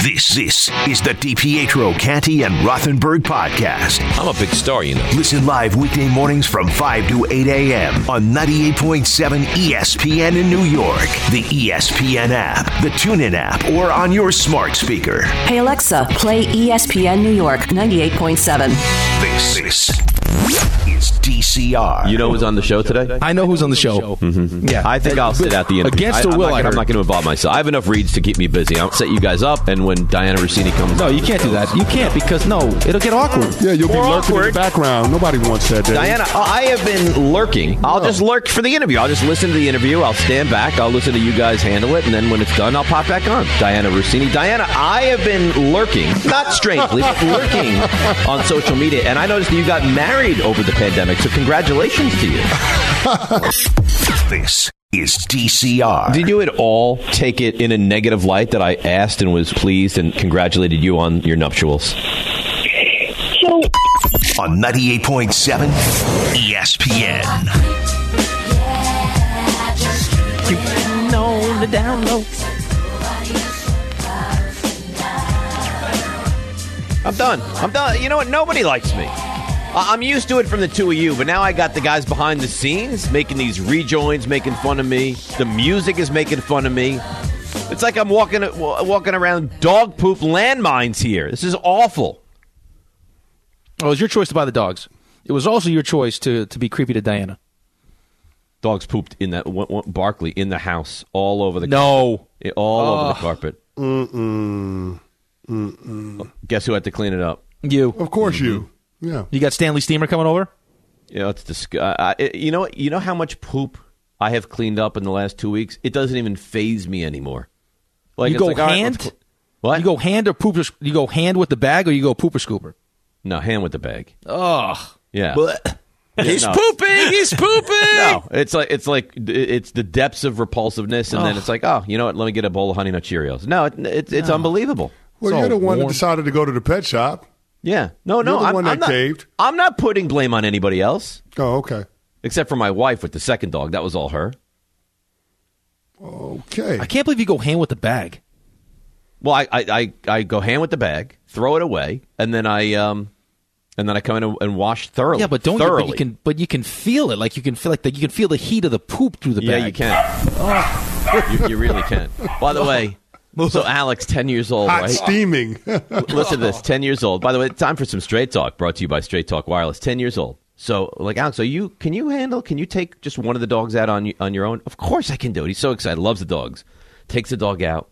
This is the DiPietro, Canty, and Rothenberg podcast. I'm a big star, you know. Listen live weekday mornings from 5 to 8 a.m. on 98.7 ESPN in New York, the ESPN app, the TuneIn app, or on your smart speaker. Hey, Alexa, play ESPN New York 98.7. This is DCR. You know who's on the show today? I know who's on the show. Mm-hmm. Yeah, I think I'll sit out the interview. Against the will, I'm not going to involve myself. I have enough reads to keep me busy. I'll set you guys up, and when Diana Rossini comes... No, you can't do that. You can't because, it'll get awkward. Yeah, you'll be More lurking awkward. in the background. Nobody wants that, Dave. Diana, I have been lurking. I'll just lurk for the interview. I'll just listen to the interview. I'll stand back. I'll listen to you guys handle it, and then when it's done, I'll pop back on. Diana Rossini. Diana, I have been lurking, not strangely, but lurking on social media, and I noticed that you got married over the pandemic, so congratulations to you. This is DCR. Did you at all take it in a negative light that I asked and was pleased and congratulated you on your nuptials? On 98.7 ESPN. You know the down low. I'm done. You know what? Nobody likes me. I'm used to it from the two of you, but now I got the guys behind the scenes making these rejoins, making fun of me. The music is making fun of me. It's like I'm walking around dog poop landmines here. This is awful. Well, it was your choice to buy the dogs. It was also your choice to be creepy to Diana. Dogs pooped in that Barkley in the house, all over the No. carpet. Over the carpet. Mm-mm. Guess who had to clean it up? You. Of course you. Yeah. You got Stanley Steamer coming over? Yeah, it's disgusting. You know what? You know how much poop I have cleaned up in the last 2 weeks? It doesn't even faze me anymore. Like You it's go like, all right, hand? what? You go hand or poop? You go hand with the bag or you go pooper scooper? No, hand with the bag. Ugh. Yeah. He's no. pooping. He's pooping. No, it's the depths of repulsiveness, and then it's like, oh, you know what? Let me get a bowl of Honey Nut Cheerios. No, it's unbelievable. Well, It's you're the all one that warm. decided to go to the pet shop. Yeah. No. You're the I'm one that not, caved. I'm not putting blame on anybody else, Oh, okay. except for my wife with the second dog. That was all her. Okay. I can't believe you go hand with the bag. Well, I go hand with the bag, throw it away, and then I come in and wash thoroughly. Yeah, but don't thoroughly. you can feel it. Like you can feel you can feel the heat of the poop through the bag. Yeah, you can. You really can. By the way, so Alex, 10 years old, Hot right? steaming. Listen to this, 10 years old. By the way, time for some Straight Talk, brought to you by Straight Talk Wireless. 10 years old. So, like, Alex, can you take just one of the dogs out on your own? Of course I can do it. He's so excited, loves the dogs. Takes the dog out.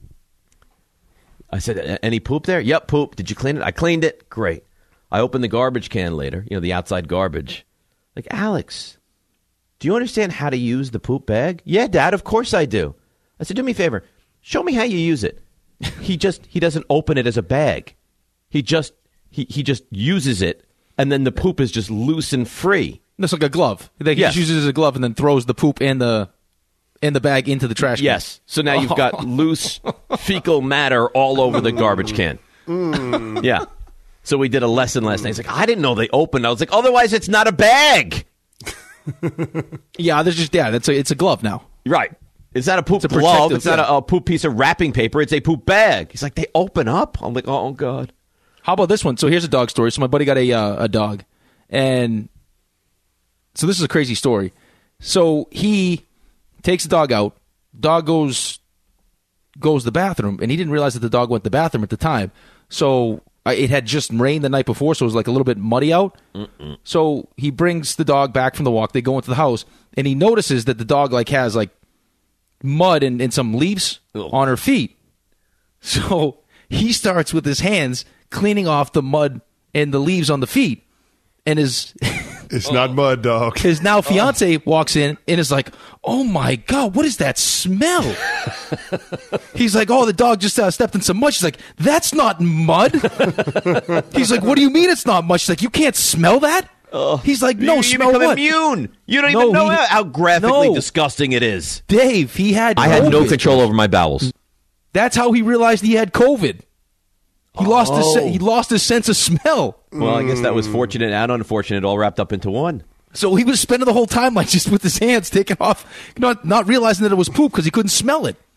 I said, any poop there? Yep, poop. Did you clean it? I cleaned it. Great. I opened the garbage can later, the outside garbage. Like, Alex, do you understand how to use the poop bag? Yeah, Dad, of course I do. I said, do me a favor. Show me how you use it. He doesn't open it as a bag. He just uses it, and then the poop is just loose and free. It's like a glove. He Yes. just uses it as a glove and then throws the poop in the bag into the trash can. Yes. So now you've got loose fecal matter all over the garbage can. Yeah. So we did a lesson last night. He's like, I didn't know they opened. I was like, otherwise it's not a bag. Yeah, it's a glove now. Right. It's not a poop a glove. protective, It's not a poop piece of wrapping paper. It's a poop bag. He's like, they open up? I'm like, oh, God. How about this one? So here's a dog story. So my buddy got a dog, and so this is a crazy story. So he takes the dog out. Dog goes to the bathroom, and he didn't realize that the dog went to the bathroom at the time. So it had just rained the night before, so it was like a little bit muddy out. So he brings the dog back from the walk. They go into the house, and he notices that the dog has mud and some leaves on her feet. So he starts with his hands cleaning off the mud and the leaves on the feet, and It's not mud, dog. his now fiance walks in and is like, "Oh my God, what is that smell?" He's like, "Oh, the dog just stepped in some mud." She's like, "That's not mud." He's like, "What do you mean it's not mud?" She's like, "You can't smell that." He's like, "No, you smell become what?" immune. You don't even know how graphically No. disgusting it is. Dave, he had I had no COVID. control over my bowels. That's how he realized he had COVID. He lost his sense of smell. Well, I guess that was fortunate and unfortunate all wrapped up into one. So he was spending the whole time just with his hands taken off, not realizing that it was poop because he couldn't smell it.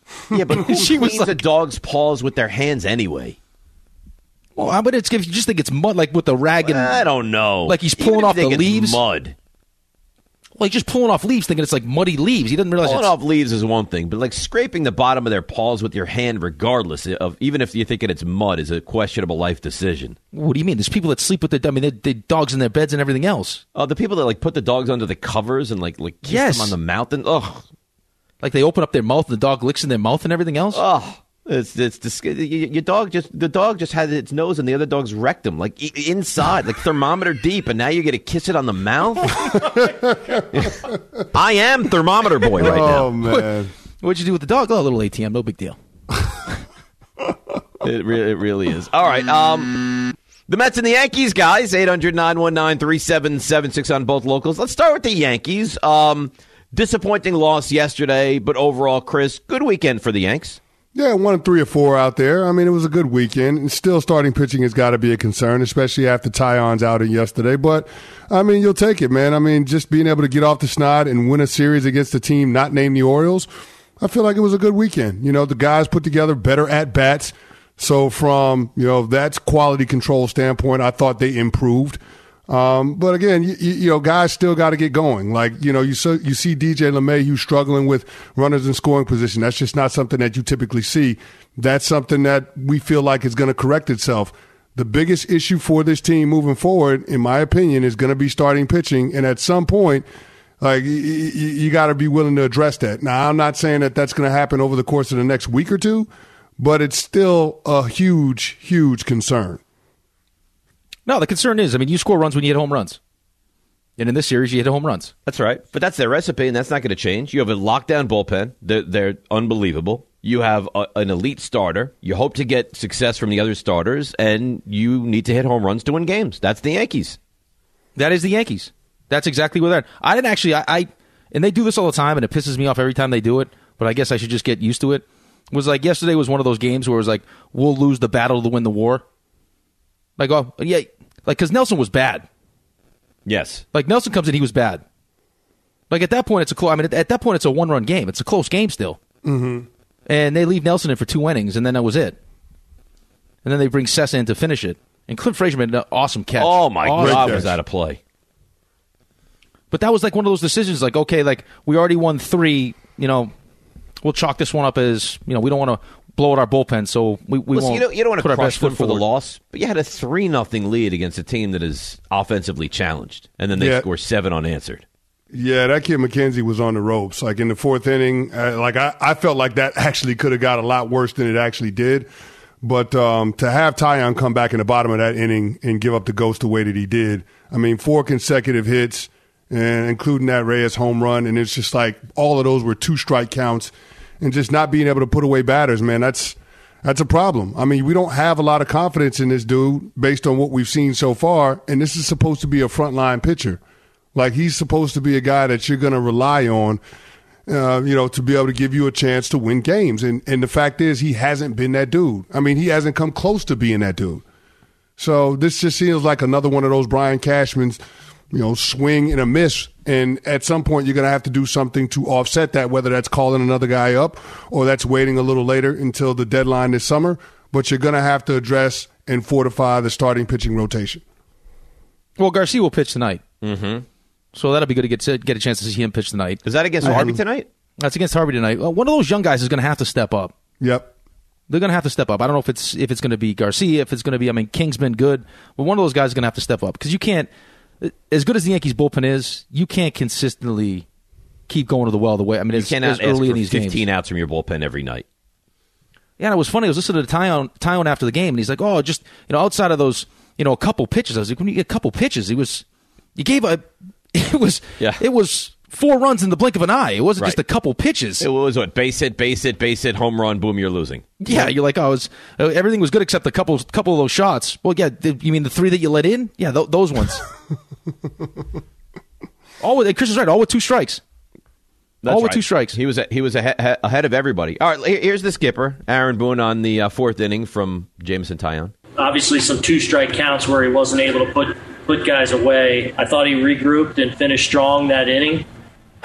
Yeah, but who She was cleans a like- dog's paws with their hands anyway? Well, but it's if you just think it's mud, like with the rag and I don't know. Like he's Even pulling if you off think the it's leaves? mud. like just pulling off leaves, thinking it's like muddy leaves. He doesn't realize Pulling it's off leaves is one thing, but like scraping the bottom of their paws with your hand, regardless of even if you're thinking it's mud, is a questionable life decision. What do you mean? There's people that sleep with their. I mean, they dogs in their beds and everything else. The people that like put the dogs under the covers and like kiss Yes. them on the mouth and Like they open up their mouth and the dog licks in their mouth and everything else. it's your dog the dog just had its nose in the other dog's rectum, like inside, like thermometer deep, and now you get to kiss it on the mouth. I am thermometer boy right Oh, now. man. What'd you do with the dog? Oh, a little ATM, no big deal. It really is. All right. The Mets and the Yankees, guys. 800-919-3776 on both locals. Let's start with the Yankees. Disappointing loss yesterday, but overall, Chris, good weekend for the Yanks. Yeah, 1 3 or 4 out there. I mean, it was a good weekend. And still, starting pitching has got to be a concern, especially after Taillon's outing yesterday. But, I mean, you'll take it, man. I mean, just being able to get off the snide and win a series against a team not named the Orioles, I feel like it was a good weekend. You know, the guys put together better at-bats. So from, that's quality control standpoint, I thought they improved. But again, you know, guys still got to get going. Like, you see DJ LeMahieu struggling with runners in scoring position. That's just not something that you typically see. That's something that we feel like is going to correct itself. The biggest issue for this team moving forward, in my opinion, is going to be starting pitching. And at some point, like, you got to be willing to address that. Now, I'm not saying that that's going to happen over the course of the next week or two, but it's still a huge, huge concern. No, the concern is, I mean, you score runs when you hit home runs. And in this series, you hit home runs. That's right. But that's their recipe, and that's not going to change. You have a lockdown bullpen. They're unbelievable. You have an elite starter. You hope to get success from the other starters, and you need to hit home runs to win games. That's the Yankees. That is the Yankees. That's exactly where they're at. I didn't actually, and they do this all the time, and it pisses me off every time they do it, but I guess I should just get used to it. It was like yesterday was one of those games where it was like, we'll lose the battle to win the war. Like, oh, yeah, like, because Nelson was bad. Yes. Like, Nelson comes in, he was bad. Like, at that point, it's at that point, it's a one-run game. It's a close game still. Mm-hmm. And they leave Nelson in for 2 innings, and then that was it. And then they bring Sessa in to finish it. And Clint Frazier made an awesome catch. Oh, my Awesome God, catch. was that a play. But that was like one of those decisions, like, okay, like, we already won 3, we'll chalk this one up as, we don't want to blow out our bullpen, so we Listen, won't you don't want put to our crush best foot them for the forward. loss, but you had a 3-0 lead against a team that is offensively challenged, and then they score 7 unanswered. Yeah, that kid McKenzie was on the ropes. Like in the 4th inning, I felt like that actually could have got a lot worse than it actually did. But to have Taillon come back in the bottom of that inning and give up the ghost the way that he did, I mean, 4 consecutive hits, and including that Reyes home run, and it's just like all of those were 2-strike counts, and just not being able to put away batters, man, that's a problem. I mean, we don't have a lot of confidence in this dude based on what we've seen so far, and this is supposed to be a frontline pitcher. Like, he's supposed to be a guy that you're going to rely on, to be able to give you a chance to win games. And the fact is, he hasn't been that dude. I mean, he hasn't come close to being that dude. So this just seems like another one of those Brian Cashman's, swing and a miss. And at some point, you're going to have to do something to offset that, whether that's calling another guy up or that's waiting a little later until the deadline this summer. But you're going to have to address and fortify the starting pitching rotation. Well, Garcia will pitch tonight. Mm-hmm. So that'll be good to get a chance to see him pitch tonight. Is that against Harvey tonight? That's against Harvey tonight. Well, one of those young guys is going to have to step up. Yep. They're going to have to step up. I don't know if it's going to be Garcia, if it's going to be, King's been good, but one of those guys is going to have to step up because you can't, as good as the Yankees bullpen is, you can't consistently keep going to the well the way, You it's cannot ask early for in these 15 games. outs from your bullpen every night. Yeah, and it was funny. I was listening to Taillon after the game, and he's like, "Oh, just outside of those, a couple pitches." I was like, "When you get a couple pitches, it was 4 runs in the blink of an eye. It wasn't just a couple pitches. It was what? Base hit, home run, boom, you're losing. Yeah, you're like, everything was good except a couple of those shots. Well, yeah, you mean the 3 that you let in? Yeah, those ones. Chris is right. All with 2 strikes. That's with right. 2 strikes. He was ahead of everybody. All right, here's the skipper, Aaron Boone, on the 4th inning from Jameson Taillon. Obviously, some 2-strike counts where he wasn't able to put guys away. I thought he regrouped and finished strong that inning.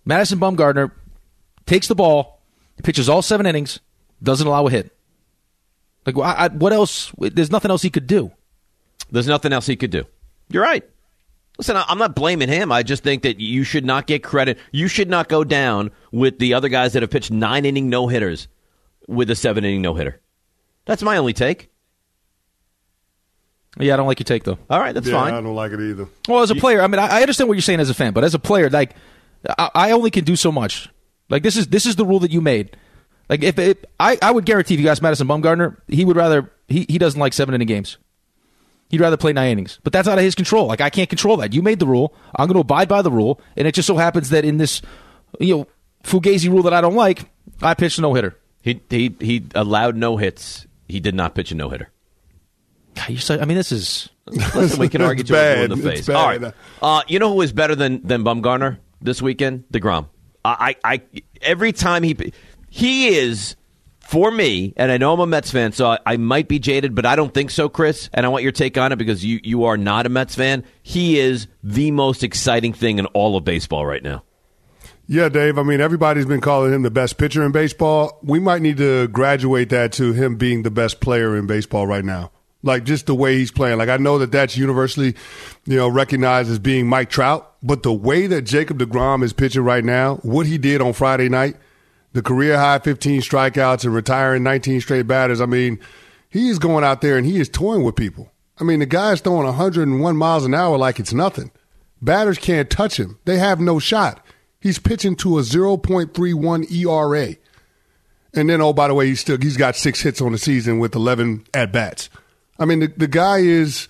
Madison Bumgarner takes the ball, pitches all 7 innings, doesn't allow a hit. Like, what else? There's nothing else he could do. There's nothing else he could do. You're right. Listen, I'm not blaming him. I just think that you should not get credit. You should not go down with the other guys that have pitched 9-inning no-hitters with a 7-inning no-hitter. That's my only take. Yeah, I don't like your take, though. All right, that's fine. I don't like it either. Well, as a player, I mean, I understand what you're saying as a fan, but as a player, like, I only can do so much. Like, this is the rule that you made. Like, I would guarantee if you ask Madison Bumgarner, he would rather he doesn't like 7-inning games. He'd rather play 9 innings. But that's out of his control. Like, I can't control that. You made the rule. I'm going to abide by the rule. And it just so happens that in this, Fugazi rule that I don't like, I pitched a no-hitter. He allowed no hits. He did not pitch a no-hitter. I mean, this is... Listen, we can argue to it in the face. All right. You know who was better than Bumgarner this weekend? DeGrom. Every time he is... For me, and I know I'm a Mets fan, so I might be jaded, but I don't think so, Chris, and I want your take on it because you are not a Mets fan. He is the most exciting thing in all of baseball right now. Yeah, Dave. I mean, everybody's been calling him the best pitcher in baseball. We might need to graduate that to him being the best player in baseball right now. Like, just the way he's playing. Like, I know that that's universally, recognized as being Mike Trout, but the way that Jacob deGrom is pitching right now, what he did on Friday night, the career-high 15 strikeouts and retiring 19 straight batters. I mean, he is going out there and he is toying with people. I mean, the guy's throwing 101 miles an hour like it's nothing. Batters can't touch him. They have no shot. He's pitching to a 0.31 ERA. And then, oh, by the way, he's got 6 hits on the season with 11 at-bats. I mean, the guy is,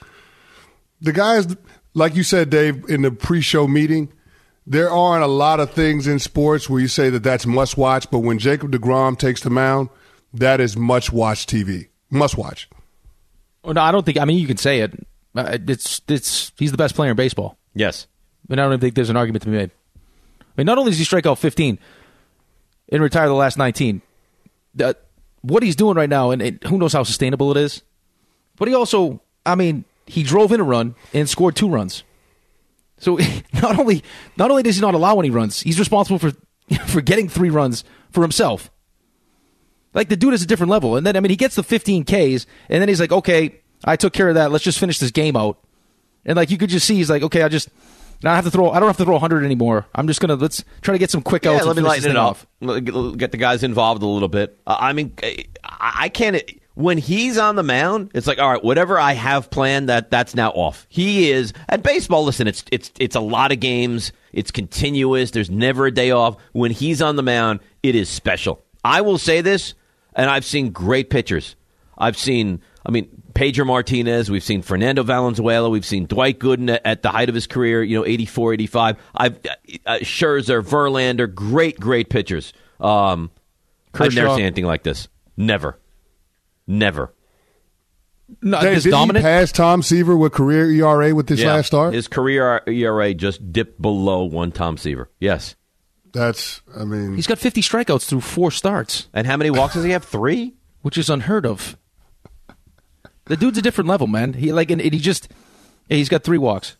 like you said, Dave, in the pre-show meeting, there aren't a lot of things in sports where you say that that's must-watch, but when Jacob deGrom takes the mound, that is must-watch TV. Must-watch. Well, no, I don't think – I mean, you can say it. He's the best player in baseball. Yes. I don't even think there's an argument to be made. I mean, not only does he strike out 15 and retire the last 19, what he's doing right now, and who knows how sustainable it is, but he also – I mean, he drove in a run and scored 2 runs. So not only does he not allow any runs, he's responsible for getting 3 runs for himself. Like, the dude is a different level. And then, I mean, he gets the 15 Ks, and then he's like, okay, I took care of that. Let's just finish this game out. And, like, you could just see he's like, okay, I don't have to throw 100 anymore. I'm just going to, let's try to get some quick outs. Let me lighten it off. Get the guys involved a little bit. I mean, I can't... When he's on the mound, it's like, all right, whatever I have planned, that's now off. He is at baseball. Listen, it's a lot of games. It's continuous. There's never a day off. When he's on the mound, it is special. I will say this, and I've seen great pitchers. Pedro Martinez. We've seen Fernando Valenzuela. We've seen Dwight Gooden at the height of his career. 84, 85. Scherzer, Verlander, great pitchers. I've never seen anything like this. Never. No, Dave, did he pass Tom Seaver with career ERA with this last start? His career ERA just dipped below 1 Tom Seaver. Yes. He's got 50 strikeouts through 4 starts. And how many walks does he have? 3? Which is unheard of. The dude's a different level, man. He's got 3 walks.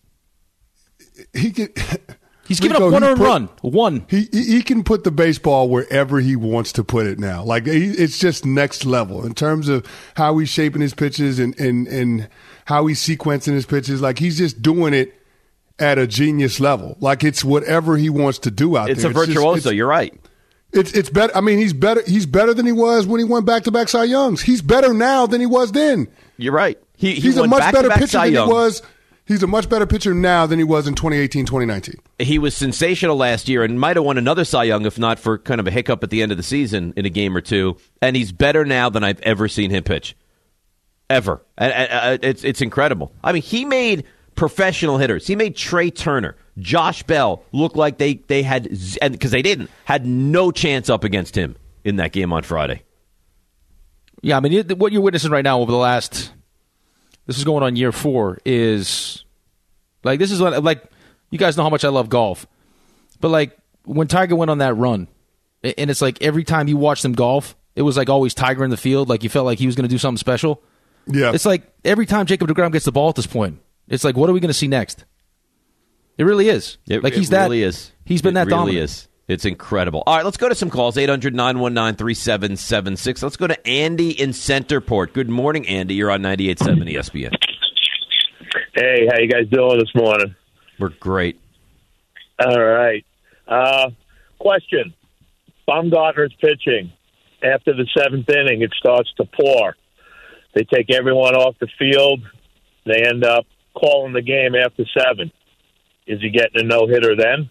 He's given up 1 earned run. 1. He can put the baseball wherever he wants to put it now. Like, it's just next level in terms of how he's shaping his pitches and how he's sequencing his pitches. Like, he's just doing it at a genius level. Like, it's whatever he wants to do out there. It's a virtuoso. You're right. It's better. I mean, he's better than he was when he won back-to-back Cy Youngs. He's better now than he was then. You're right. He's a much better pitcher than he was. He's a much better pitcher now than he was in 2018, 2019. He was sensational last year and might have won another Cy Young if not for kind of a hiccup at the end of the season in a game or two. And he's better now than I've ever seen him pitch. Ever. It's incredible. I mean, he made professional hitters. He made Trey Turner, Josh Bell look like they had, because they didn't, had no chance up against him in that game on Friday. Yeah, I mean, what you're witnessing right now over the last... This is going on year 4, is like, this is like, you guys know how much I love golf, but like when Tiger went on that run, and it's like every time you watch them golf, it was like always Tiger in the field, like you felt like he was going to do something special. Yeah, it's like every time Jacob deGrom gets the ball at this point, it's like, what are we going to see next? It really is. It really is. He's been that dominant. It's incredible. All right, let's go to some calls. 800-919-3776. Let's go to Andy in Centerport. Good morning, Andy. You're on 98.7 ESPN. Hey, how you guys doing this morning? We're great. All right. Question. Bumgarner's pitching. After the 7th inning, it starts to pour. They take everyone off the field. They end up calling the game after 7. Is he getting a no-hitter then?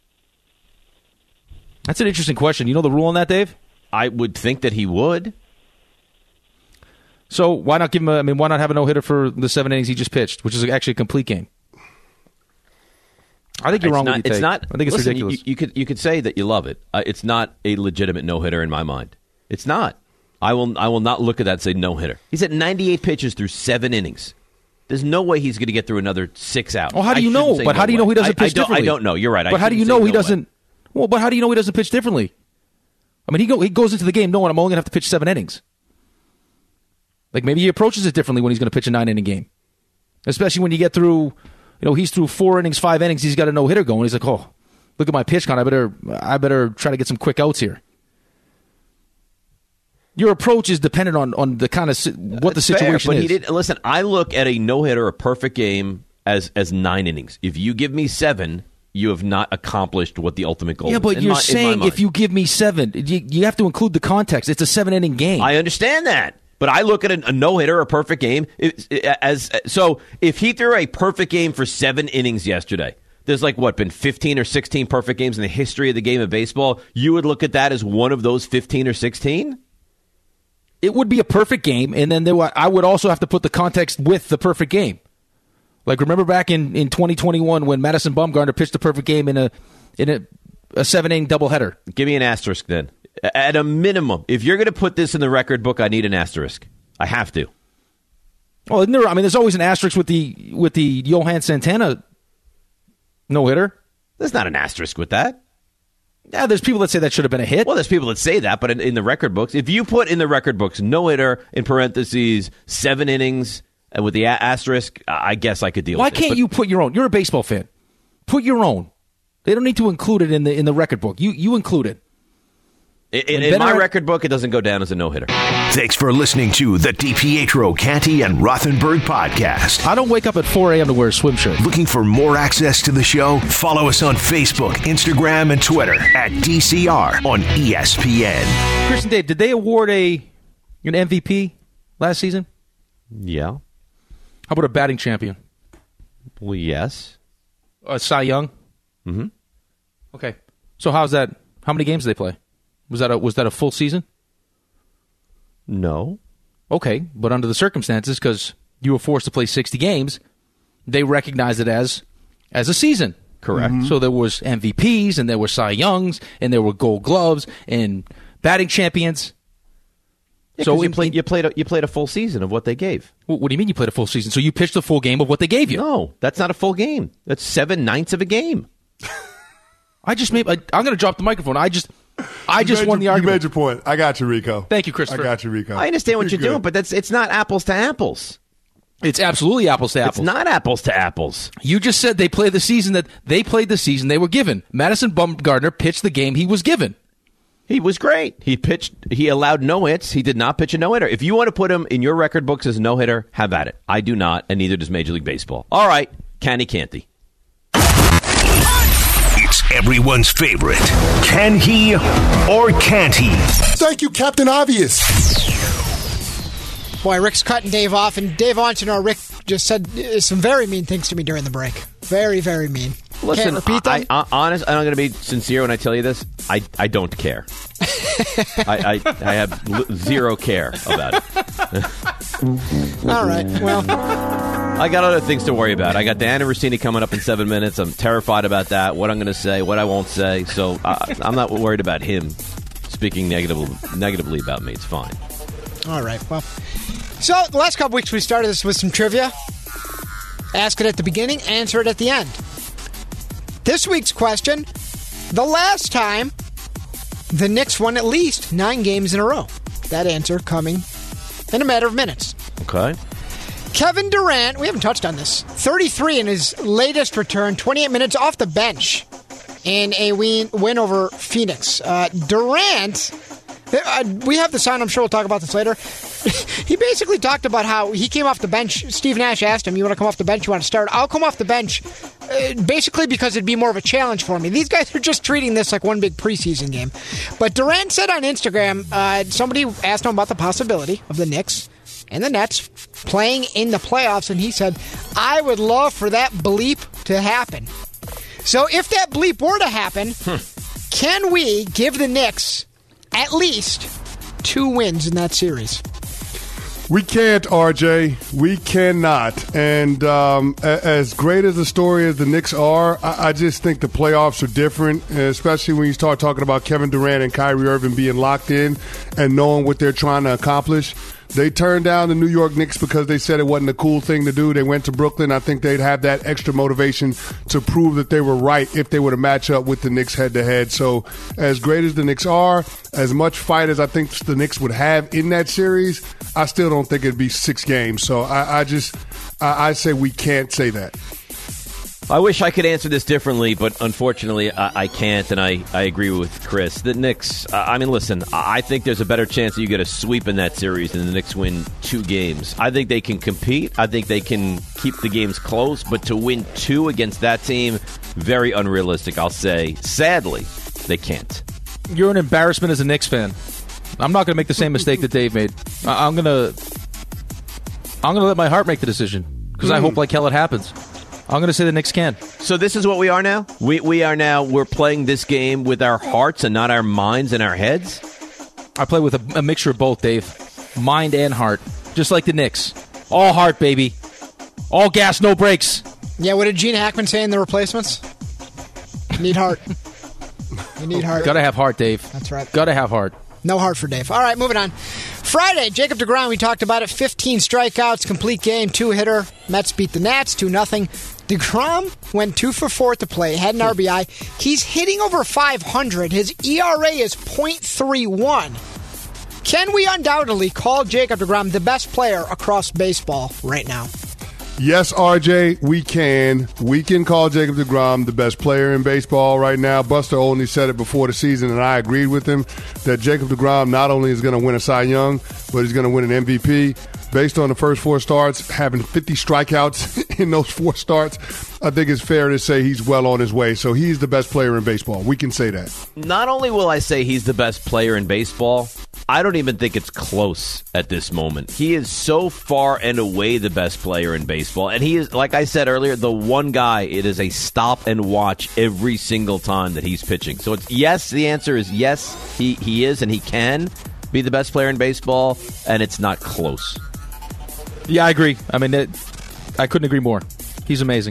That's an interesting question. You know the rule on that, Dave? I would think that he would. So why not give him? Why not have a no-hitter for the 7 innings he just pitched, which is actually a complete game? I think you're wrong. I think it's ridiculous. You could say that you love it. It's not a legitimate no-hitter in my mind. It's not. I will not look at that and say no-hitter. He's at 98 pitches through 7 innings. There's no way he's going to get through another 6 outs. Well, how do you know? But how do you know he doesn't pitch differently? I don't know. You're right. But how do you know he doesn't? Well, but how do you know he doesn't pitch differently? I mean, he goes into the game knowing I'm only going to have to pitch 7 innings. Like maybe he approaches it differently when he's going to pitch a 9-inning game, especially when you get through. He's through 4 innings, 5 innings. He's got a no-hitter going. He's like, oh, look at my pitch count. I better try to get some quick outs here. Your approach is dependent on the kind of what the situation fair, but is. He didn't listen. I look at a no-hitter, a perfect game, as 9 innings. If you give me 7, you have not accomplished what the ultimate goal is. Yeah, but you're saying if you give me 7, you have to include the context. It's a 7-inning game. I understand that. But I look at a no-hitter, a perfect game, so if he threw a perfect game for 7 innings yesterday, there's been 15 or 16 perfect games in the history of the game of baseball. You would look at that as one of those 15 or 16? It would be a perfect game, and then I would also have to put the context with the perfect game. Like, remember back in 2021 when Madison Bumgarner pitched a perfect game in a 7-inning doubleheader? Give me an asterisk then. At a minimum, if you're going to put this in the record book, I need an asterisk. I have to. Well, isn't there, there's always an asterisk with the Johan Santana no-hitter. There's not an asterisk with that. Yeah, there's people that say that should have been a hit. Well, there's people that say that, but in the record books, if you put in the record books no-hitter, in parentheses, 7 innings, and with the asterisk, I guess I could deal with it. Why can't you put your own? You're a baseball fan. Put your own. They don't need to include it in the record book. You include it. In my record book, it doesn't go down as a no-hitter. Thanks for listening to the DiPietro, Canty, and Rothenberg podcast. I don't wake up at 4 a.m. to wear a swim shirt. Looking for more access to the show? Follow us on Facebook, Instagram, and Twitter at DCR on ESPN. Chris and Dave, did they award an MVP last season? Yeah. How about a batting champion? Well, yes. Cy Young? Mm-hmm. Okay. So how's that? How many games did they play? Was that a full season? No. Okay, but under the circumstances, because you were forced to play 60 games, they recognized it as a season. Correct. Mm-hmm. So there was MVPs, and there were Cy Youngs, and there were Gold Gloves, and batting champions. Yeah, so you played a full season of what they gave. What do you mean you played a full season? So you pitched a full game of what they gave you? No, that's not a full game. That's 7/9 of a game. I'm going to drop the microphone. I just won the argument. You made your point. I got you, Rico. Thank you, Christopher. I got you, Rico. I understand what you're doing, but it's not apples to apples. It's absolutely apples to apples. It's not apples to apples. You just said they played the season they were given. Madison Bumgarner pitched the game he was given. He was great. He allowed no hits. He did not pitch a no-hitter. If you want to put him in your record books as a no-hitter, have at it. I do not, and neither does Major League Baseball. All right, Canty. It's everyone's favorite. Can he or can't he? Thank you, Captain Obvious. Boy, Rick's cutting Dave off, and Dave wants to know Rick just said some very mean things to me during the break. Very, very mean. Listen, can't repeat them? honest, I'm going to be sincere when I tell you this. I don't care. I have zero care about it. All right, well. I got other things to worry about. I got Diana Rossini coming up in 7 minutes. I'm terrified about that, what I'm going to say, what I won't say. So I'm not worried about him speaking negatively about me. It's fine. All right, well. So the last couple weeks we started this with some trivia. Ask it at the beginning, answer it at the end. This week's question, the last time the Knicks won at least 9 games in a row. That answer coming in a matter of minutes. Okay. Kevin Durant, we haven't touched on this, 33 in his latest return, 28 minutes off the bench in a win over Phoenix. Durant, we have the sound, I'm sure we'll talk about this later. He basically talked about how he came off the bench. Steve Nash asked him, you want to come off the bench, you want to start? I'll come off the bench basically because it'd be more of a challenge for me. These guys are just treating this like one big preseason game. But Durant said on Instagram, somebody asked him about the possibility of the Knicks and the Nets playing in the playoffs, and he said, I would love for that bleep to happen. So if that bleep were to happen, can we give the Knicks at least 2 wins in that series? We can't, RJ. We cannot. And as great as the story as the Knicks are, I just think the playoffs are different, especially when you start talking about Kevin Durant and Kyrie Irving being locked in and knowing what they're trying to accomplish. They turned down the New York Knicks because they said it wasn't a cool thing to do. They went to Brooklyn. I think they'd have that extra motivation to prove that they were right if they were to match up with the Knicks head-to-head. So as great as the Knicks are, as much fight as I think the Knicks would have in that series, I still don't think it'd be 6 games. So I say we can't say that. I wish I could answer this differently, but unfortunately I can't, and I agree with Chris. The Knicks, listen, I think there's a better chance that you get a sweep in that series and the Knicks win 2 games. I think they can compete. I think they can keep the games close, but to win 2 against that team, very unrealistic, I'll say. Sadly, they can't. You're an embarrassment as a Knicks fan. I'm not going to make the same mistake that Dave made. I'm going to let my heart make the decision, because I hope like hell it happens. I'm going to say the Knicks can. So this is what we are now? We're playing this game with our hearts and not our minds and our heads? I play with a mixture of both, Dave. Mind and heart. Just like the Knicks. All heart, baby. All gas, no brakes. Yeah, what did Gene Hackman say in The Replacements? You need heart. You need heart. Gotta have heart, Dave. That's right. Gotta have heart. No heart for Dave. All right, moving on. Friday, Jacob deGrom, we talked about it. 15 strikeouts, complete game, 2-hitter. Mets beat the Nats 2-0. DeGrom went 2 for 4 at the plate, had an RBI. He's hitting over 500. His ERA is .31. Can we undoubtedly call Jacob deGrom the best player across baseball right now? Yes, RJ, we can. We can call Jacob deGrom the best player in baseball right now. Buster Olney said it before the season, and I agreed with him, that Jacob deGrom not only is going to win a Cy Young, but he's going to win an MVP. Based on the first 4 starts, having 50 strikeouts in those 4 starts, I think it's fair to say he's well on his way. So he's the best player in baseball. We can say that. Not only will I say he's the best player in baseball, I don't even think it's close at this moment. He is so far and away the best player in baseball. And he is, like I said earlier, the one guy, it is a stop and watch every single time that he's pitching. So it's yes, the answer is yes, he is and he can be the best player in baseball, and it's not close. Yeah, I agree. I mean, I couldn't agree more. He's amazing.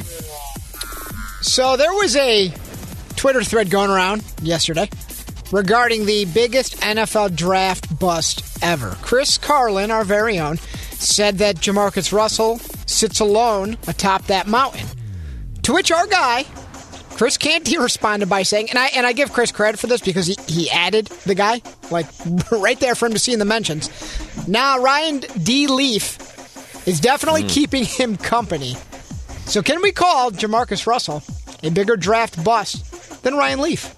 So there was a Twitter thread going around yesterday regarding the biggest NFL draft bust ever. Chris Carlin, our very own, said that Jamarcus Russell sits alone atop that mountain. To which our guy, Chris Canty, responded by saying, and I give Chris credit for this because he added the guy, like right there for him to see in the mentions. Now, Ryan D. Leaf is definitely keeping him company. So can we call Jamarcus Russell a bigger draft bust than Ryan Leaf?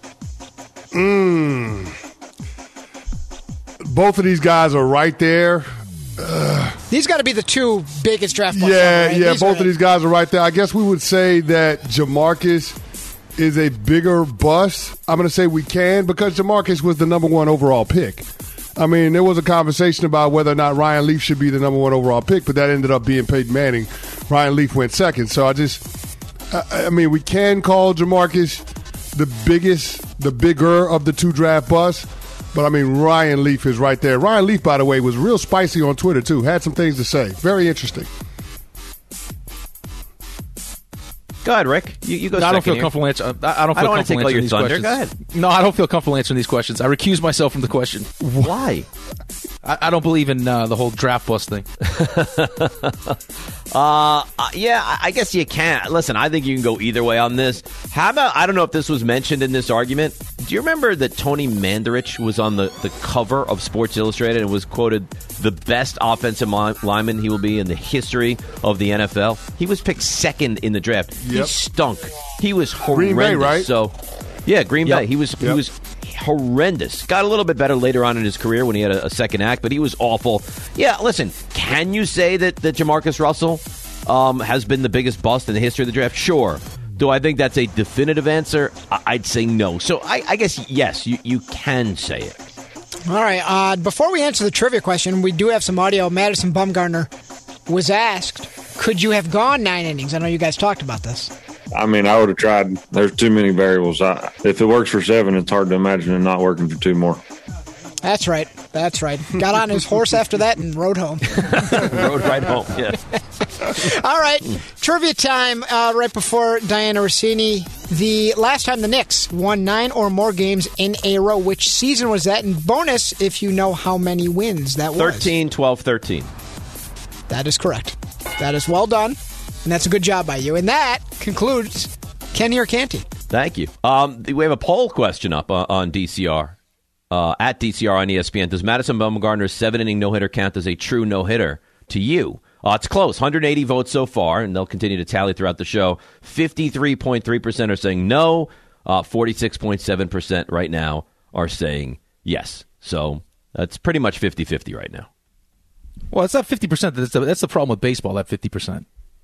Both of these guys are right there. These got to be the 2 biggest draft busts. Yeah, both of these guys are right there. I guess we would say that Jamarcus is a bigger bust. I'm going to say we can because Jamarcus was the number 1 overall pick. I mean, there was a conversation about whether or not Ryan Leaf should be the number 1 overall pick, but that ended up being Peyton Manning. Ryan Leaf went second. So we can call Jamarcus the bigger of the 2 draft busts, but I mean, Ryan Leaf is right there. Ryan Leaf, by the way, was real spicy on Twitter, too. Had some things to say. Very interesting. Go ahead, Rick. You go. No, I don't feel comfortable answering. I don't want to take all your thunder. Go ahead. No, I don't feel comfortable answering these questions. I recuse myself from the question. Why? I don't believe in the whole draft bust thing. Yeah, I guess you can. Listen, I think you can go either way on this. How about, I don't know if this was mentioned in this argument. Do you remember that Tony Mandarich was on the cover of Sports Illustrated and was quoted the best offensive lineman he will be in the history of the NFL? He was picked second in the draft. Yep. He stunk. He was horrendous. Green Bay, right? So, Yeah, Green Bay. He was horrendous. Got a little bit better later on in his career when he had a second act, but he was awful. Yeah, listen, can you say that Jamarcus Russell has been the biggest bust in the history of the draft? Sure. Do I think that's a definitive answer? I'd say no. So I guess, yes, you can say it. All right. Before we answer the trivia question, we do have some audio. Madison Bumgarner was asked, could you have gone 9 innings? I know you guys talked about this. I mean, I would have tried. There's too many variables. If it works for 7, it's hard to imagine it not working for 2 more. That's right. Got on his horse after that and rode home. Rode right home, yeah. All right. Trivia time right before Diana Rossini. The last time the Knicks won 9 or more games in a row, which season was that? And bonus if you know how many wins that was. 13, 12, 13. That is correct. That is well done. And that's a good job by you. And that concludes Kenny or Canty. Thank you. We have a poll question up on DCR. At DCR on ESPN. Does Madison Bumgarner's 7-inning no-hitter count as a true no-hitter to you? It's close. 180 votes so far, and they'll continue to tally throughout the show. 53.3% are saying no. 46.7% right now are saying yes. So that's pretty much 50-50 right now. Well, it's not 50%. That's the problem with baseball, that 50%.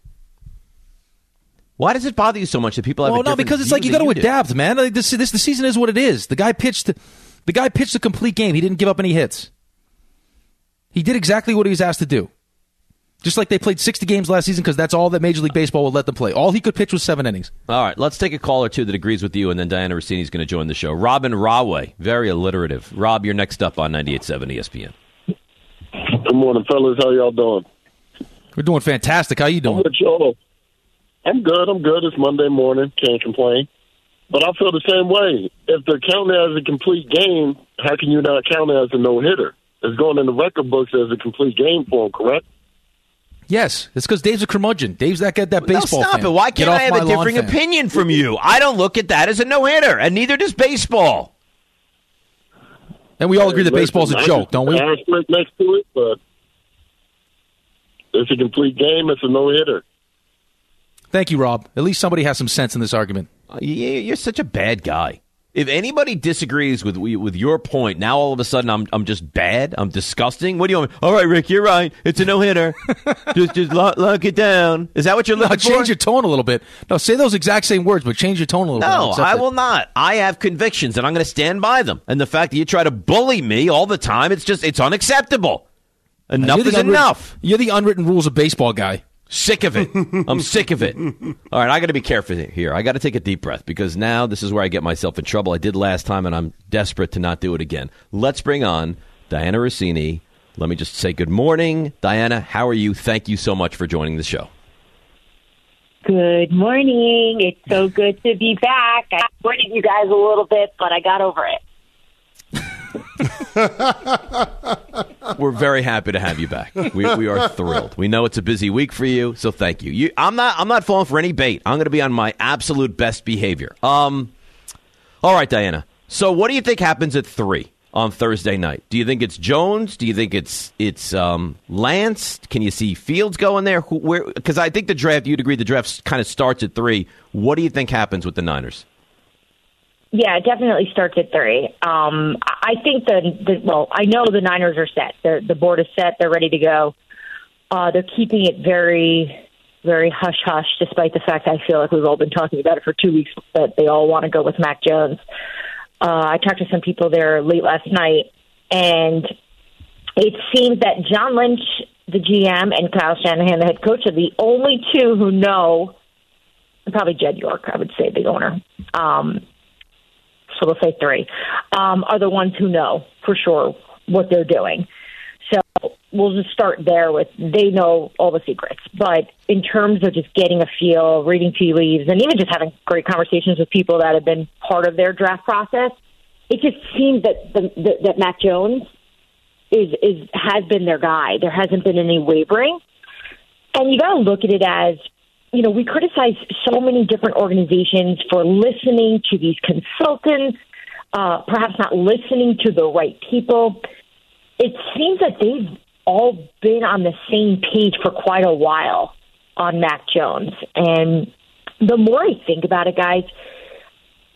Why does it bother you so much that people have a different because it's like you got to adapt, man. Like the season is what it is. The guy pitched a complete game. He didn't give up any hits. He did exactly what he was asked to do. Just like they played 60 games last season because that's all that Major League Baseball would let them play. All he could pitch was 7 innings. All right, let's take a call or two that agrees with you, and then Diana Rossini is going to join the show. Robin Rahway, very alliterative. Rob, you're next up on 98.7 ESPN. Good morning, fellas. How y'all doing? We're doing fantastic. How you doing? I'm good. It's Monday morning. Can't complain. But I feel the same way. If they're counting it as a complete game, how can you not count it as a no-hitter? It's going in the record books as a complete game for him, correct? Yes. It's because Dave's a curmudgeon. Dave's that baseball fan. Stop it. Why can't I have a differing opinion from you? I don't look at that as a no-hitter, and neither does baseball. And we all agree that baseball's a joke, don't we? Asterisk next to it, but it's a complete game. It's a no-hitter. Thank you, Rob. At least somebody has some sense in this argument. You're such a bad guy. If anybody disagrees with your point, now all of a sudden I'm just bad? I'm disgusting? What do you want? All right, Rick, you're right. It's a no-hitter. just lock it down. Is that what you're looking for? Change your tone a little bit. No, say those exact same words, but change your tone a little bit. No, I will not. I have convictions, and I'm going to stand by them. And the fact that you try to bully me all the time, it's unacceptable. Enough is enough. You're the unwritten rules of baseball guy. Sick of it. I'm sick of it. All right, I got to be careful here. I got to take a deep breath because now this is where I get myself in trouble. I did last time, and I'm desperate to not do it again. Let's bring on Diana Rossini. Let me just say good morning. Diana, how are you? Thank you so much for joining the show. Good morning. It's so good to be back. I avoided you guys a little bit, but I got over it. We're very happy to have you back. We are thrilled. We know it's a busy week for you, so thank you. I'm not falling for any bait. I'm going to be on my absolute best behavior. All right, Diana. So what do you think happens at 3 on Thursday night? Do you think it's Jones? Do you think it's Lance? Can you see Fields going there? Because I think the draft, you'd agree the draft kind of starts at 3. What do you think happens with the Niners? Yeah, it definitely starts at 3. I think I know the Niners are set. The board is set. They're ready to go. They're keeping it very, very hush-hush, despite the fact I feel like we've all been talking about it for 2 weeks, that they all want to go with Mac Jones. I talked to some people there late last night, and it seems that John Lynch, the GM, and Kyle Shanahan, the head coach, are the only two who know, and probably Jed York, I would say, the owner, so we'll say 3, are the ones who know for sure what they're doing. So we'll just start there with they know all the secrets. But in terms of just getting a feel, reading tea leaves, and even just having great conversations with people that have been part of their draft process, it just seems that Mac Jones has been their guy. There hasn't been any wavering. And you got to look at it as, we criticize so many different organizations for listening to these consultants, perhaps not listening to the right people. It seems that they've all been on the same page for quite a while on Mac Jones. And the more I think about it, guys,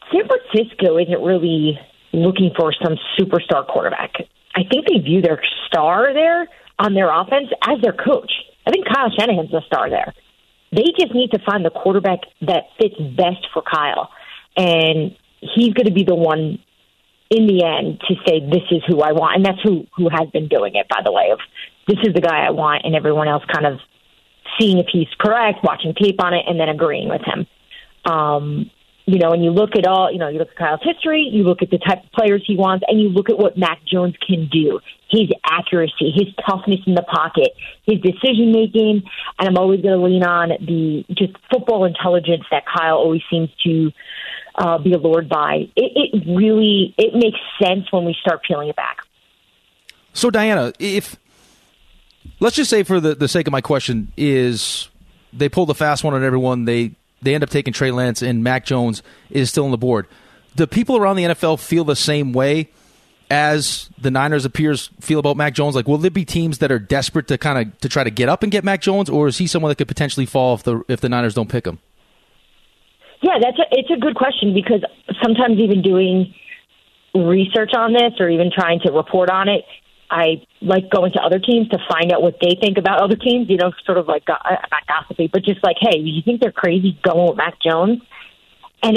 San Francisco isn't really looking for some superstar quarterback. I think they view their star there on their offense as their coach. I think Kyle Shanahan's the star there. They just need to find the quarterback that fits best for Kyle. And he's going to be the one in the end to say, this is who I want. And that's who has been doing it, by the way, of this is the guy I want, and everyone else kind of seeing if he's correct, watching tape on it, and then agreeing with him. And you look at you look at Kyle's history, you look at the type of players he wants, and you look at what Mac Jones can do, his accuracy, his toughness in the pocket, his decision-making, and I'm always going to lean on the just football intelligence that Kyle always seems to be allured by. It really makes sense when we start peeling it back. So, Diana, let's just say for the sake of my question is they pull the fast one on everyone, they end up taking Trey Lance, and Mac Jones is still on the board. Do people around the NFL feel the same way as the Niners appears feel about Mac Jones? Like, will there be teams that are desperate to try to get up and get Mac Jones, or is he someone that could potentially fall if the Niners don't pick him? Yeah, it's a good question, because sometimes even doing research on this or even trying to report on it, I like going to other teams to find out what they think about other teams, sort of like, not gossipy, but just like, hey, you think they're crazy going with Mac Jones? And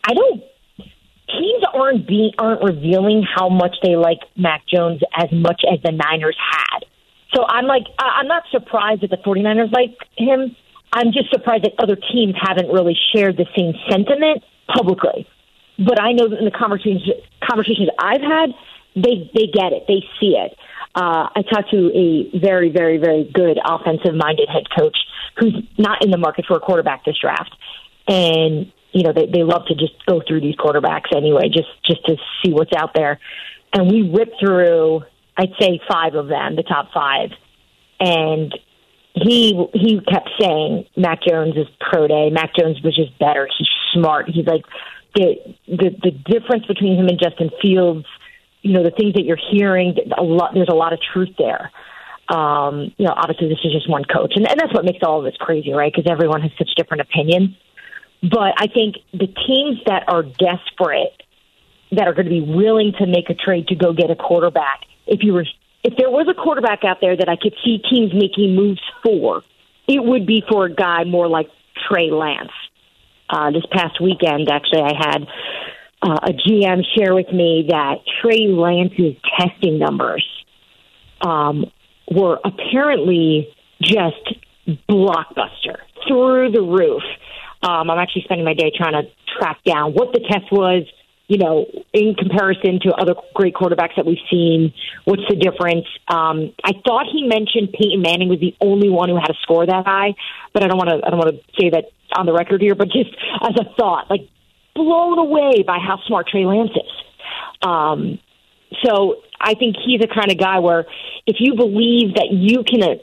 teams aren't revealing how much they like Mac Jones as much as the Niners had. So I'm not surprised that the 49ers like him. I'm just surprised that other teams haven't really shared the same sentiment publicly. But I know that in the conversations I've had, they get it. They see it. I talked to a very, very, very good offensive-minded head coach who's not in the market for a quarterback this draft. And, they love to just go through these quarterbacks anyway, just to see what's out there. And we ripped through, I'd say, 5 of them, the top 5. And he kept saying Mac Jones is pro day. Mac Jones was just better. He's smart. He's like the difference between him and Justin Fields, the things that you're hearing, there's a lot of truth there. Obviously this is just one coach, and that's what makes all of this crazy, right? Because everyone has such different opinions. But I think the teams that are desperate, that are going to be willing to make a trade to go get a quarterback, if there was a quarterback out there that I could see teams making moves for, it would be for a guy more like Trey Lance. This past weekend, actually, I had a GM share with me that Trey Lance's testing numbers were apparently just blockbuster, through the roof. I'm actually spending my day trying to track down what the test was, in comparison to other great quarterbacks that we've seen. What's the difference? I thought he mentioned Peyton Manning was the only one who had a score that high, but I don't want to say that on the record here, but just as a thought, like, blown away by how smart Trey Lance is. So I think he's the kind of guy where if you believe that you can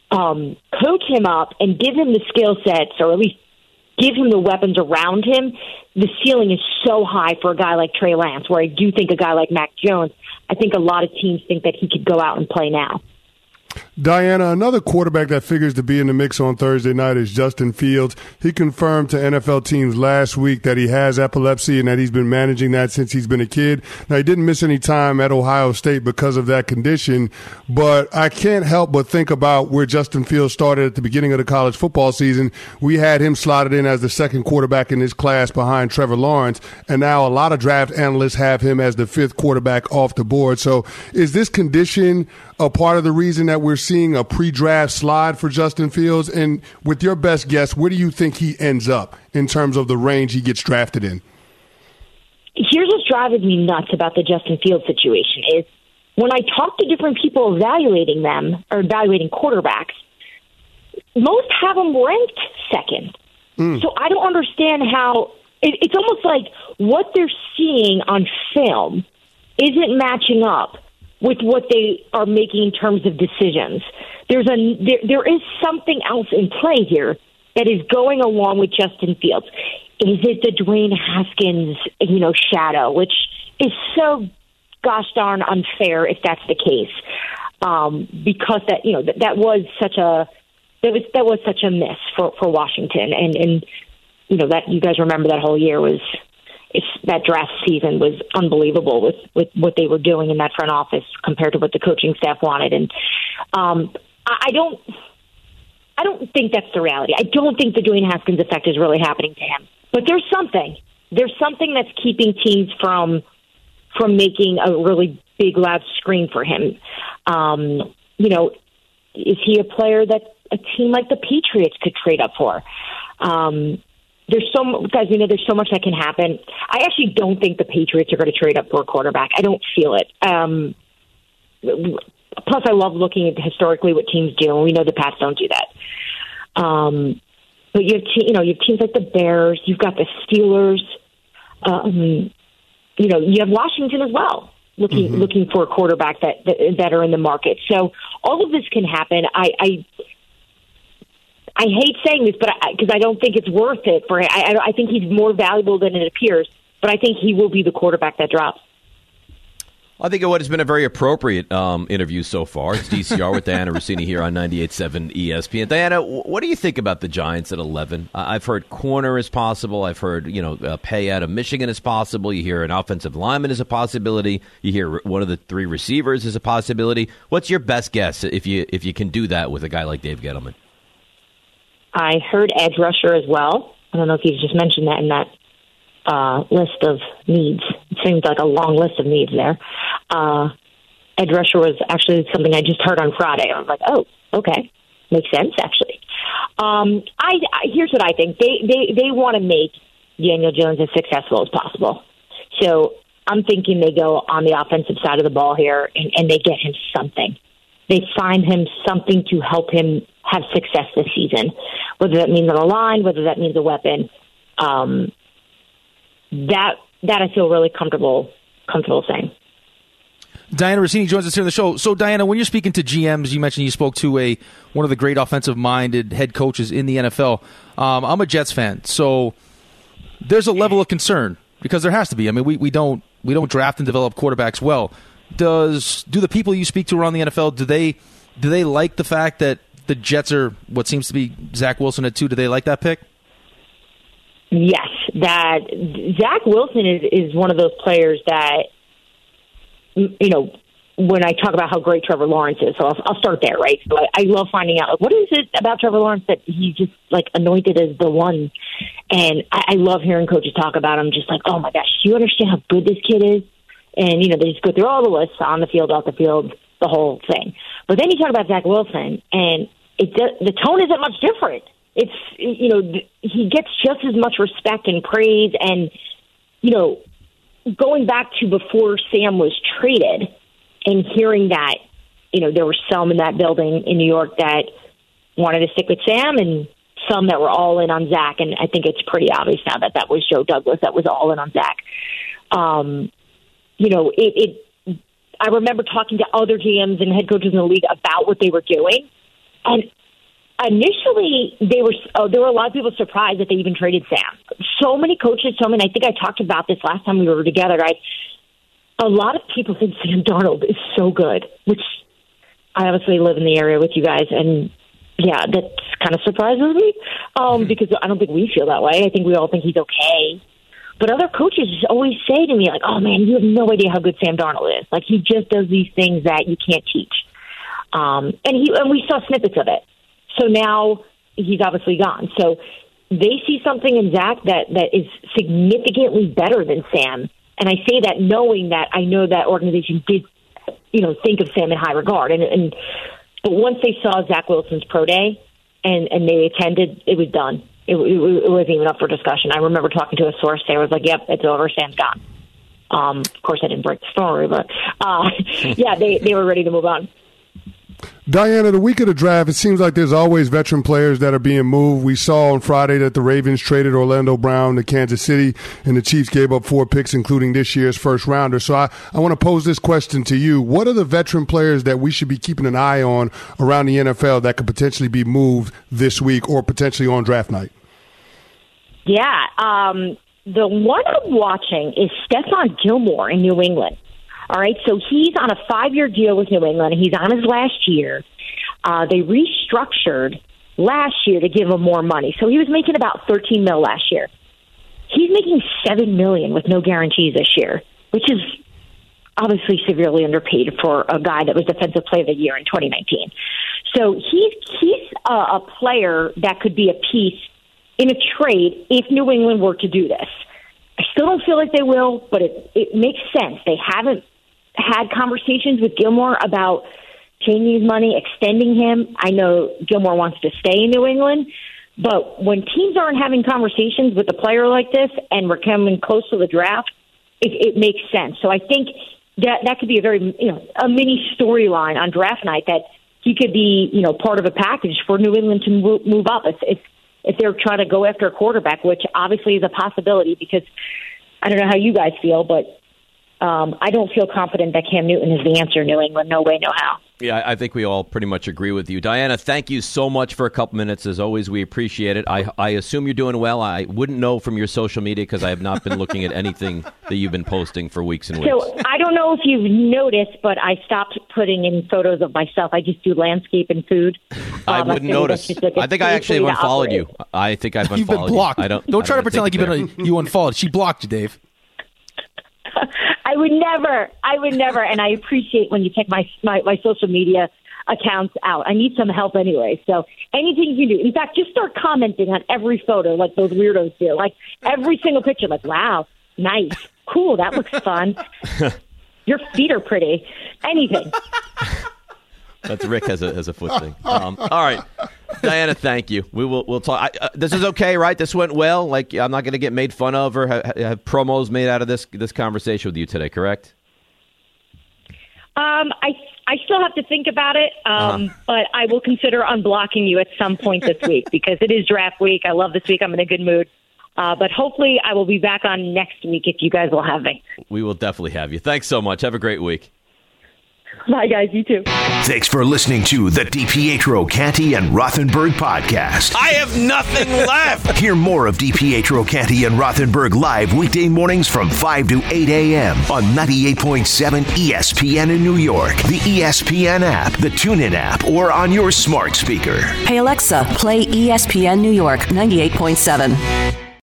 coach him up and give him the skill sets, or at least give him the weapons around him, the ceiling is so high for a guy like Trey Lance, where I do think a guy like Mac Jones, I think a lot of teams think that he could go out and play now. Diana, another quarterback that figures to be in the mix on Thursday night is Justin Fields. He confirmed to NFL teams last week that he has epilepsy and that he's been managing that since he's been a kid. Now, he didn't miss any time at Ohio State because of that condition, but I can't help but think about where Justin Fields started at the beginning of the college football season. We had him slotted in as the second quarterback in his class behind Trevor Lawrence, and now a lot of draft analysts have him as the 5th quarterback off the board. So is this condition a part of the reason that we're seeing a pre-draft slide for Justin Fields? And with your best guess, where do you think he ends up in terms of the range he gets drafted in? Here's what's driving me nuts about the Justin Fields situation is when I talk to different people evaluating them or evaluating quarterbacks, most have them ranked second. So I don't understand how it's almost like what they're seeing on film isn't matching up with what they are making in terms of decisions. There is something else in play here that is going along with Justin Fields. Is it the Dwayne Haskins, shadow, which is so gosh darn unfair if that's the case, because that was such a miss for Washington, and that you guys remember that whole year was that draft season was unbelievable with what they were doing in that front office compared to what the coaching staff wanted. And I don't think that's the reality. I don't think the Dwayne Haskins effect is really happening to him. But there's something that's keeping teams from making a really big, loud screen for him. Is he a player that a team like the Patriots could trade up for? There's so much that can happen. I actually don't think the Patriots are going to trade up for a quarterback. I don't feel it. Plus, I love looking at historically what teams do, and we know the Pats don't do that. But you have teams like the Bears. You've got the Steelers. You have Washington as well, looking for a quarterback that are in the market. So all of this can happen. I hate saying this, but because I don't think it's worth it for him. I think he's more valuable than it appears, but I think he will be the quarterback that drops. I think what has been a very appropriate interview so far. It's DCR with Diana Rossini here on 98.7 ESPN. Diana, what do you think about the Giants at 11? I've heard corner is possible. I've heard pay out of Michigan is possible. You hear an offensive lineman is a possibility. You hear one of the three receivers is a possibility. What's your best guess if you can do that with a guy like Dave Gettleman? I heard edge rusher as well. I don't know if you just mentioned that in that list of needs. It seems like a long list of needs there. Edge rusher was actually something I just heard on Friday. I was like, oh, okay. Makes sense, actually. Here's what I think. They want to make Daniel Jones as successful as possible. So I'm thinking they go on the offensive side of the ball here and they get him something. They find him something to help him have success this season, whether that means on the line, whether that means a weapon. That I feel really comfortable saying. Diana Rossini joins us here on the show. So, Diana, when you're speaking to GMs, you mentioned you spoke to one of the great offensive-minded head coaches in the NFL. I'm a Jets fan, so there's a level of concern because there has to be. I mean, we don't draft and develop quarterbacks well. Do the people you speak to around the NFL, do they like the fact that the Jets are what seems to be Zach Wilson at 2? Do they like that pick? Yes, that Zach Wilson is one of those players that, when I talk about how great Trevor Lawrence is, so I'll start there, right? So I love finding out, what is it about Trevor Lawrence that he's just, anointed as the one? And I love hearing coaches talk about him, just like, oh, my gosh, do you understand how good this kid is? And, they just go through all the lists, on the field, off the field, the whole thing. But then you talk about Zach Wilson, and the tone isn't much different. It's, he gets just as much respect and praise. And, going back to before Sam was traded and hearing that, there were some in that building in New York that wanted to stick with Sam and some that were all in on Zach. And I think it's pretty obvious now that was Joe Douglas that was all in on Zach. I remember talking to other GMs and head coaches in the league about what they were doing. And initially, there were a lot of people surprised that they even traded Sam. So many coaches, I think I talked about this last time we were together, right? A lot of people think Sam Darnold is so good, which I obviously live in the area with you guys, and yeah, that kind of surprises me because I don't think we feel that way. I think we all think he's okay. But other coaches always say to me, like, oh, man, you have no idea how good Sam Darnold is. Like, he just does these things that you can't teach. And we saw snippets of it. So now he's obviously gone. So they see something in Zach that is significantly better than Sam. And I say that knowing that I know that organization did, think of Sam in high regard. But once they saw Zach Wilson's pro day and they attended, it was done. It wasn't even up for discussion. I remember talking to a source there. I was like, yep, it's over. Sam's gone. Of course, I didn't break the story, but yeah, they were ready to move on. Diana, the week of the draft, it seems like there's always veteran players that are being moved. We saw on Friday that the Ravens traded Orlando Brown to Kansas City, and the Chiefs gave up 4 picks, including this year's first rounder. So I want to pose this question to you. What are the veteran players that we should be keeping an eye on around the NFL that could potentially be moved this week or potentially on draft night? Yeah, the one I'm watching is Stephon Gilmore in New England. All right, so he's on a 5-year deal with New England. He's on his last year. They restructured last year to give him more money. So he was making about $13 million last year. He's making $7 million with no guarantees this year, which is obviously severely underpaid for a guy that was Defensive Player of the Year in 2019. So he's a player that could be a piece in a trade if New England were to do this. I still don't feel like they will, but it makes sense. They haven't had conversations with Gilmore about changing his money, extending him. I know Gilmore wants to stay in New England, but when teams aren't having conversations with a player like this and we're coming close to the draft, it makes sense. So I think that could be a mini storyline on draft night, that he could be, part of a package for New England to move up if they're trying to go after a quarterback, which obviously is a possibility, because I don't know how you guys feel, but I don't feel confident that Cam Newton is the answer in New England. No way, no how. Yeah, I think we all pretty much agree with you. Diana, thank you so much for a couple minutes. As always, we appreciate it. I assume you're doing well. I wouldn't know from your social media because I have not been looking at anything that you've been posting for weeks and weeks. So I don't know if you've noticed, but I stopped putting in photos of myself. I just do landscape and food. I wouldn't notice. I think I actually have unfollowed you. I think I've unfollowed You've been blocked. you. Don't try to pretend like you unfollowed. She blocked you, Dave. I would never, and I appreciate when you check my social media accounts out. I need some help anyway, so anything you can do. In fact, just start commenting on every photo like those weirdos do. Like every single picture, like, wow, nice, cool, that looks fun. Your feet are pretty. Anything. That's Rick has a foot thing. All right, Diana, thank you. We'll talk. This is okay, right? This went well. Like, I'm not going to get made fun of or have promos made out of this conversation with you today, correct? I still have to think about it, but I will consider unblocking you at some point this week because it is draft week. I love this week. I'm in a good mood. But hopefully I will be back on next week if you guys will have me. We will definitely have you. Thanks so much. Have a great week. Bye, guys. You too. Thanks for listening to the DiPietro, Canty, and Rothenberg podcast. I have nothing left. Hear more of DiPietro, Canty, and Rothenberg live weekday mornings from 5 to 8 a.m. on 98.7 ESPN in New York, the ESPN app, the TuneIn app, or on your smart speaker. Hey, Alexa, play ESPN New York 98.7.